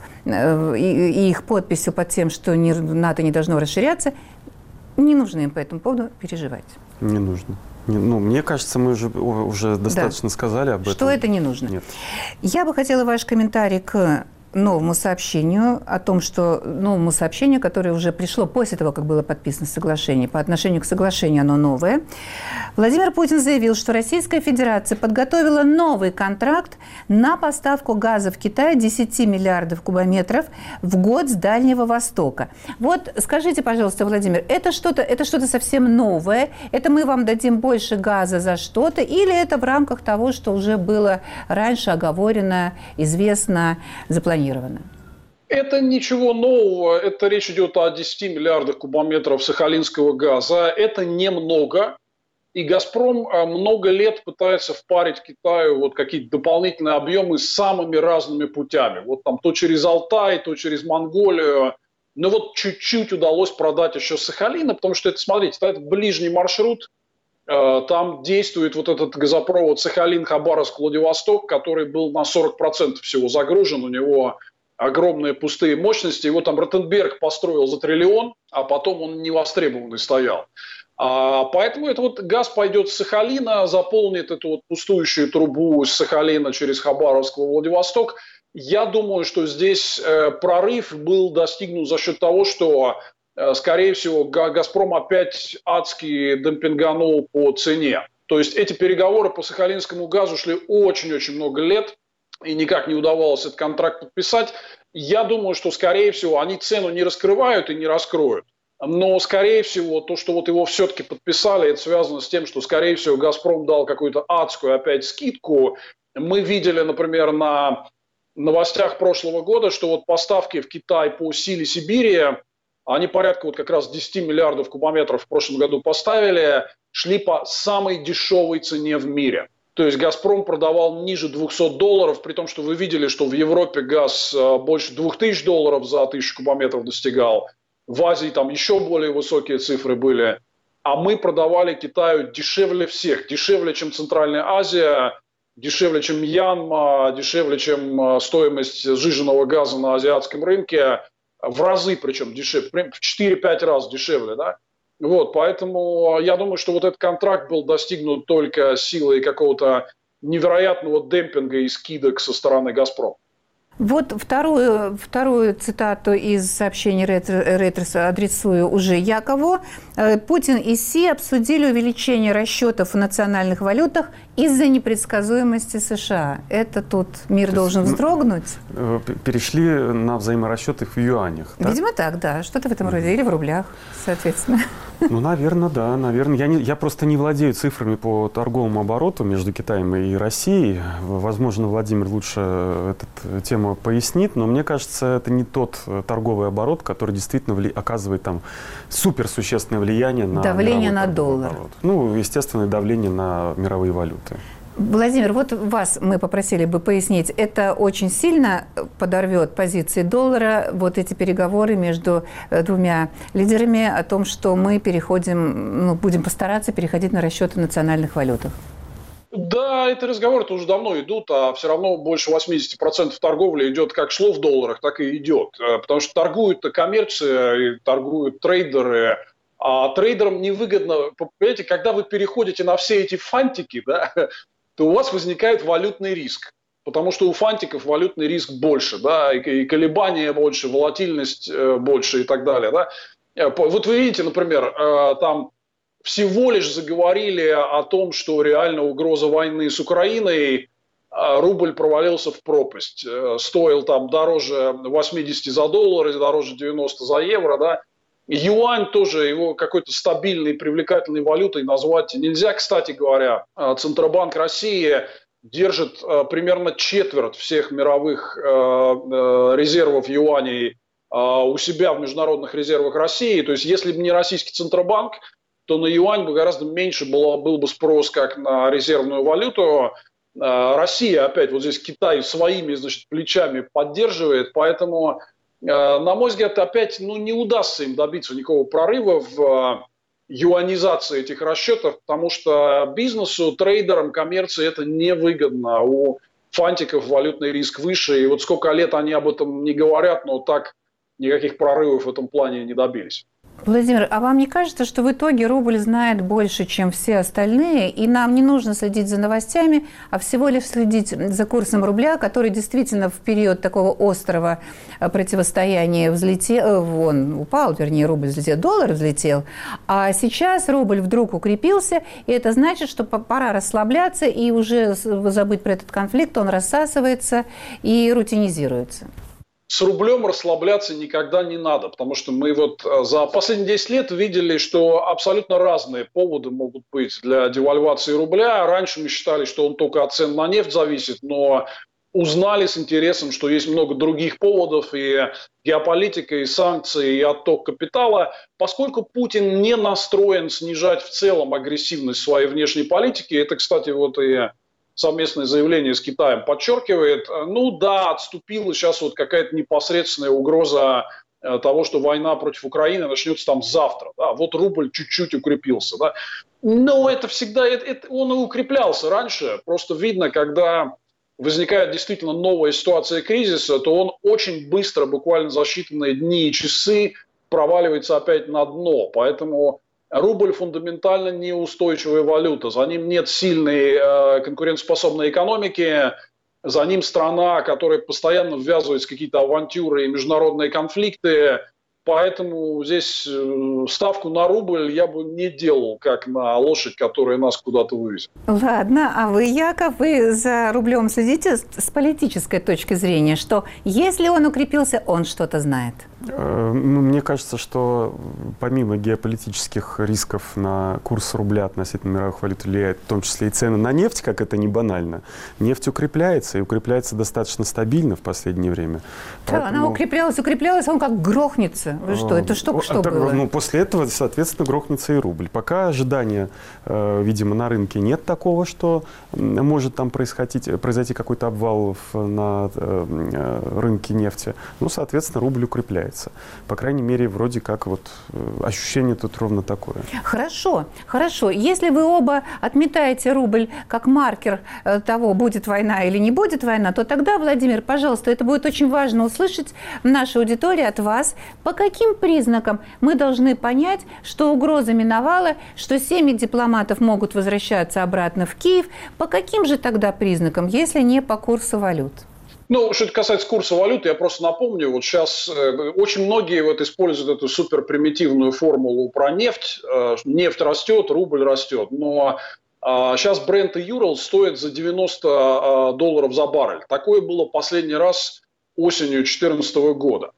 подписью под тем, что НАТО не должно расширяться, не нужно им по этому поводу переживать. Не нужно. Мне кажется, мы уже достаточно сказали об этом. Что это не нужно. Нет. Я бы хотела ваш комментарий к новому сообщению, новому сообщению, которое уже пришло после того, как было подписано соглашение. По отношению к соглашению оно новое. Владимир Путин заявил, что Российская Федерация подготовила новый контракт на поставку газа в Китай 10 миллиардов кубометров в год с Дальнего Востока. Вот скажите, пожалуйста, Владимир, это что-то совсем новое? Это мы вам дадим больше газа за что-то? Или это в рамках того, что уже было раньше оговорено, известно, запланировано? Это ничего нового. Это речь идет о 10 миллиардах кубометров сахалинского газа. Это немного. И «Газпром» много лет пытается впарить Китаю вот какие-то дополнительные объемы самыми разными путями. Вот там то через Алтай, то через Монголию. Но вот чуть-чуть удалось продать еще Сахалина, потому что это, смотрите, это ближний маршрут. Там действует вот этот газопровод Сахалин-Хабаровск-Владивосток, который был на 40% всего загружен. У него огромные пустые мощности. Его там Ротенберг построил за 1 триллион, а потом он невостребованный стоял. Поэтому это вот газ пойдет с Сахалина, заполнит эту вот пустующую трубу с Сахалина через Хабаровск во Владивосток. Я думаю, что здесь прорыв был достигнут за счет того, что, скорее всего, «Газпром» опять адски демпинганул по цене. То есть эти переговоры по сахалинскому газу шли очень-очень много лет, и никак не удавалось этот контракт подписать. Я думаю, что, скорее всего, они цену не раскрывают и не раскроют. Но, скорее всего, то, что вот его все-таки подписали, это связано с тем, что, скорее всего, «Газпром» дал какую-то адскую опять скидку. Мы видели, например, на новостях прошлого года, что вот поставки в Китай по силе Сибири, они порядка вот как раз 10 миллиардов кубометров в прошлом году поставили, шли по самой дешевой цене в мире. То есть «Газпром» продавал ниже $200, при том, что вы видели, что в Европе газ больше $2000 за 1000 кубометров достигал. В Азии там еще более высокие цифры были. А мы продавали Китаю дешевле всех. Дешевле, чем Центральная Азия, дешевле, чем Мьянма, дешевле, чем стоимость сжиженного газа на азиатском рынке. В разы причем дешевле, в 4-5 раз дешевле. Да? Вот, поэтому я думаю, что вот этот контракт был достигнут только силой какого-то невероятного демпинга и скидок со стороны «Газпрома». Вот вторую цитату из сообщения Reuters адресую уже Якову. Путин и Си обсудили увеличение расчетов в национальных валютах из-за непредсказуемости США. Это тут мир должен вздрогнуть? Перешли на взаиморасчеты в юанях. Видимо, так, да. Что-то в этом роде. Или в рублях, соответственно. Ну, наверное, да. Наверное. Я просто не владею цифрами по торговому обороту между Китаем и Россией. Возможно, Владимир лучше эту тему пояснит, но мне кажется, это не тот торговый оборот, который действительно оказывает там суперсущественное влияние на давление на доллар. Оборот. Ну, естественно, давление на мировые валюты. Владимир, вот вас мы попросили бы пояснить, это очень сильно подорвет позиции доллара, вот эти переговоры между двумя лидерами о том, что мы будем постараться переходить на расчеты в национальных валютах? Да, эти разговоры-то уже давно идут, а все равно больше 80% торговли идет как шло в долларах, так и идет. Потому что торгует коммерция, торгуют трейдеры, а трейдерам невыгодно, понимаете, когда вы переходите на все эти фантики, да, то у вас возникает валютный риск. Потому что у фантиков валютный риск больше, да, и колебания больше, волатильность больше и так далее. Да. Вот вы видите, например, там всего лишь заговорили о том, что реально угроза войны с Украиной, рубль провалился в пропасть. Стоил там дороже 80 за доллар и дороже 90 за евро, да. Юань тоже, его какой-то стабильной, привлекательной валютой назвать нельзя. Кстати говоря, Центробанк России держит примерно четверть всех мировых резервов юаней у себя в международных резервах России. То есть, если бы не российский Центробанк, то на юань бы гораздо меньше был бы спрос как на резервную валюту. Россия, опять вот здесь Китай своими, значит, плечами поддерживает, поэтому... На мой взгляд, опять не удастся им добиться никакого прорыва в юанизации этих расчетов, потому что бизнесу, трейдерам, коммерции это невыгодно. У фантиков валютный риск выше, и вот сколько лет они об этом не говорят, но так никаких прорывов в этом плане не добились. Владимир, а вам не кажется, что в итоге рубль знает больше, чем все остальные, и нам не нужно следить за новостями, а всего лишь следить за курсом рубля, который действительно в период такого острого противостояния он упал, вернее, рубль взлетел, доллар взлетел, а сейчас рубль вдруг укрепился, и это значит, что пора расслабляться и уже забыть про этот конфликт, он рассасывается и рутинизируется. С рублем расслабляться никогда не надо, потому что мы вот за последние 10 лет видели, что абсолютно разные поводы могут быть для девальвации рубля. Раньше мы считали, что он только от цен на нефть зависит, но узнали с интересом, что есть много других поводов, и геополитика, и санкции, и отток капитала. Поскольку Путин не настроен снижать в целом агрессивность своей внешней политики, это, кстати, вот и... совместное заявление с Китаем подчеркивает, отступила сейчас вот какая-то непосредственная угроза того, что война против Украины начнется там завтра. Да, вот рубль чуть-чуть укрепился. Да. Но это всегда, он и укреплялся раньше. Просто видно, когда возникает действительно новая ситуация кризиса, то он очень быстро, буквально за считанные дни и часы, проваливается опять на дно. Поэтому... рубль фундаментально неустойчивая валюта. За ним нет сильной конкурентоспособной экономики. За ним страна, которая постоянно ввязывается в какие-то авантюры и международные конфликты. Поэтому здесь ставку на рубль я бы не делал, как на лошадь, которая нас куда-то вывезет. Ладно, а вы, Яков, вы за рублем следите с политической точки зрения, что если он укрепился, он что-то знает? Мне кажется, что помимо геополитических рисков на курс рубля относительно мировых валют влияет в том числе и цены на нефть, как это не банально. Нефть укрепляется, и укрепляется достаточно стабильно в последнее время. Да, она укреплялась, а он как грохнется. Вы что, это что было? После этого, соответственно, грохнется и рубль. Пока ожидания, видимо, на рынке нет такого, что может там произойти какой-то обвал на рынке нефти. Соответственно, рубль укрепляется. По крайней мере, вроде как вот ощущение тут ровно такое. Хорошо. Если вы оба отметаете рубль как маркер того, будет война или не будет война, то тогда, Владимир, пожалуйста, это будет очень важно услышать в нашей аудитории от вас. По каким признакам мы должны понять, что угроза миновала, что семьи дипломатов могут возвращаться обратно в Киев? По каким же тогда признакам, если не по курсу валют? Ну, что это касается курса валюты, я просто напомню, вот сейчас очень многие вот используют эту суперпримитивную формулу про нефть. Нефть растет, рубль растет, но сейчас Brent и Urals стоят за $90 за баррель. Такое было последний раз осенью 2014 года.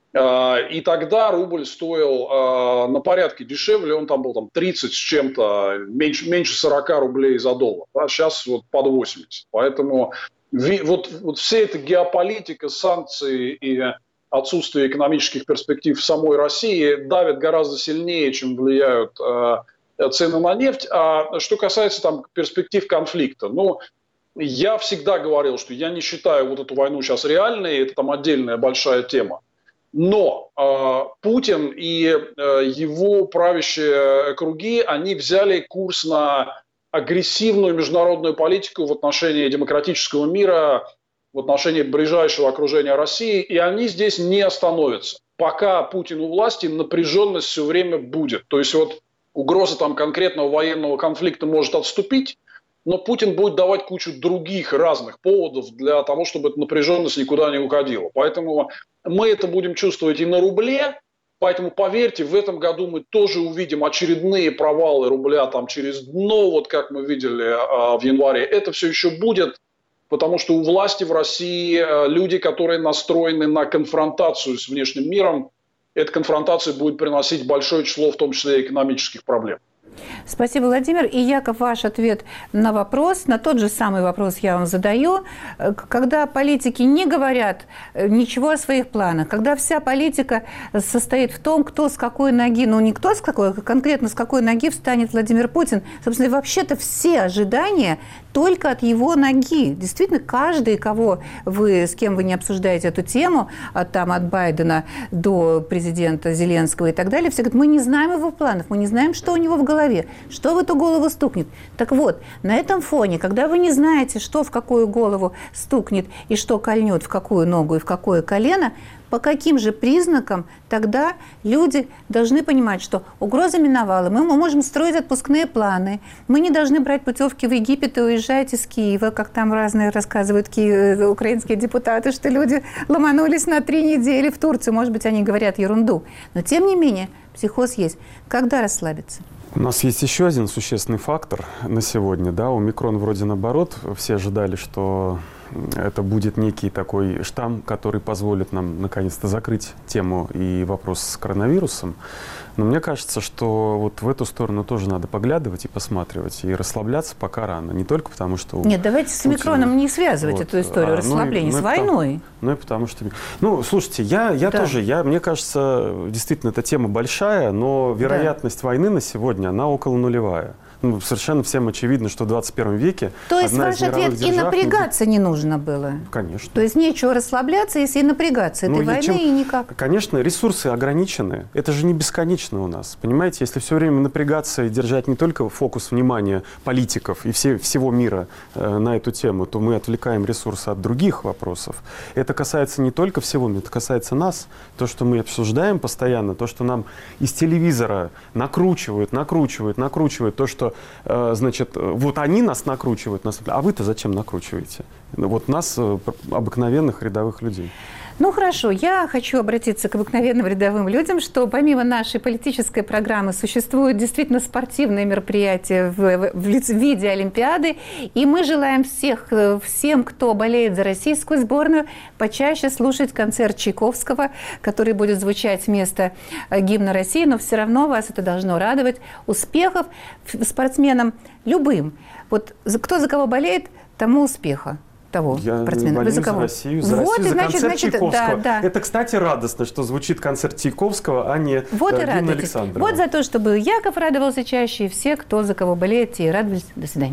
И тогда рубль стоил на порядке дешевле, он там был 30 с чем-то, меньше 40 рублей за доллар. А сейчас вот под 80. Поэтому вот вся эта геополитика, санкции и отсутствие экономических перспектив в самой России давят гораздо сильнее, чем влияют цены на нефть. А что касается там перспектив конфликта, ну, я всегда говорил, что я не считаю вот эту войну сейчас реальной, это там отдельная большая тема. Но Путин и его правящие круги, они взяли курс на агрессивную международную политику в отношении демократического мира, в отношении ближайшего окружения России, и они здесь не остановятся. Пока Путин у власти, напряженность все время будет. То есть вот угроза там конкретного военного конфликта может отступить, но Путин будет давать кучу других разных поводов для того, чтобы эта напряженность никуда не уходила. Поэтому мы это будем чувствовать и на рубле. Поэтому, поверьте, в этом году мы тоже увидим очередные провалы рубля там, через дно, вот как мы видели в январе. Это все еще будет, потому что у власти в России люди, которые настроены на конфронтацию с внешним миром, эта конфронтация будет приносить большое число, в том числе экономических проблем. Спасибо, Владимир. И, Яков, ваш ответ на вопрос, на тот же самый вопрос я вам задаю. Когда политики не говорят ничего о своих планах, когда вся политика состоит в том, кто с какой ноги, ну не кто с какой, а конкретно с какой ноги встанет Владимир Путин, собственно, вообще-то все ожидания только от его ноги. Действительно, каждый, с кем вы не обсуждаете эту тему, от Байдена до президента Зеленского и так далее, все говорят, мы не знаем его планов, мы не знаем, что у него в голове, что в эту голову стукнет. Так вот, на этом фоне, когда вы не знаете, что в какую голову стукнет и что кольнет в какую ногу и в какое колено, по каким же признакам тогда люди должны понимать, что угроза миновала, мы можем строить отпускные планы, мы не должны брать путевки в Египет и уезжать из Киева, как там разные рассказывают украинские депутаты, что люди ломанулись на 3 недели в Турцию. Может быть, они говорят ерунду. Но, тем не менее, психоз есть. Когда расслабиться? У нас есть еще один существенный фактор на сегодня. Да? Омикрон вроде наоборот. Все ожидали, что это будет некий такой штамм, который позволит нам наконец-то закрыть тему и вопрос с коронавирусом. Но мне кажется, что вот в эту сторону тоже надо поглядывать и посматривать, и расслабляться пока рано. Не только потому, что... Нет, давайте с омикроном не связывать эту историю расслабления с войной. Ну и потому что... Ну, слушайте, я тоже, мне кажется, действительно, эта тема большая, но вероятность войны на сегодня, она около нулевая. Ну, совершенно всем очевидно, что в 21 веке... То есть ваш ответ и напрягаться не нужно было? Конечно. То есть нечего расслабляться, если и напрягаться. Этой войны и никак. Конечно, ресурсы ограничены. Это же не бесконечно у нас. Понимаете, если все время напрягаться и держать не только фокус внимания политиков и всего мира на эту тему, то мы отвлекаем ресурсы от других вопросов. Это касается не только всего мира, это касается нас. То, что мы обсуждаем постоянно, то, что нам из телевизора накручивают, то, что значит, вот они нас накручивают, а вы-то зачем накручиваете? Вот нас, обыкновенных рядовых людей. Ну хорошо, я хочу обратиться к обыкновенным рядовым людям, что помимо нашей политической программы существуют действительно спортивные мероприятия в виде Олимпиады, и мы желаем всем, кто болеет за российскую сборную, почаще слушать концерт Чайковского, который будет звучать вместо гимна России, но все равно вас это должно радовать. Успехов спортсменам любым. Вот кто за кого болеет, тому успеха. Я болею за Россию, за концерт Чайковского. Да. Это, кстати, радостно, что звучит концерт Чайковского, а не гимн Александрова. Вот за то, чтобы Яков радовался чаще, и все, кто за кого болеет, те радовались. До свидания.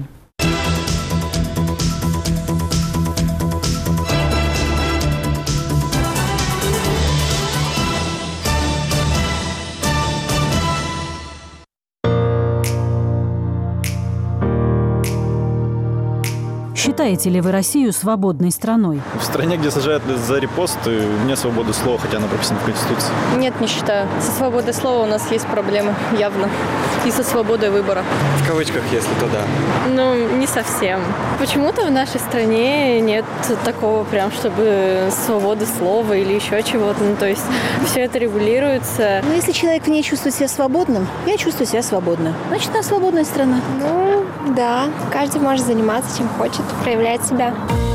Считаете ли вы Россию свободной страной? В стране, где сажают за репосты, нет свободы слова, хотя она прописана в Конституции. Нет, не считаю. Со свободой слова у нас есть проблемы, явно. И со свободой выбора. В кавычках, если то да. Ну, не совсем. Почему-то в нашей стране нет такого прям, чтобы свободы слова или еще чего-то. Ну, то есть все это регулируется. Но если человек в ней чувствует себя свободным, я чувствую себя свободно. Значит, она свободная страна. Ну, да. Каждый может заниматься чем хочет, проявлять себя.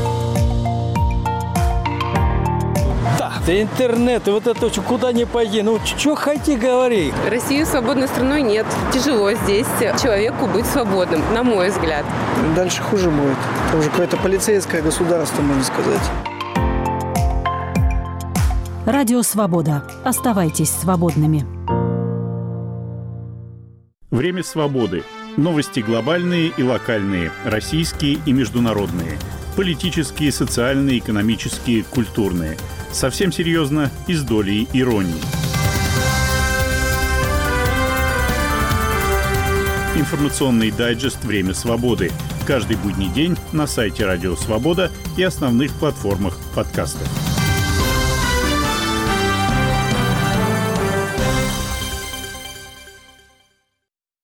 Да интернет, и вот это куда ни пойди, ну что хоти говори. Россию свободной страной нет. Тяжело здесь человеку быть свободным, на мой взгляд. Дальше хуже будет. Это уже какое-то полицейское государство, можно сказать. Радио «Свобода». Оставайтесь свободными. Время свободы. Новости глобальные и локальные, российские и международные. Политические, социальные, экономические, культурные. Совсем серьезно и с долей иронии. Информационный дайджест «Время свободы». Каждый будний день на сайте Радио Свобода и основных платформах подкастов.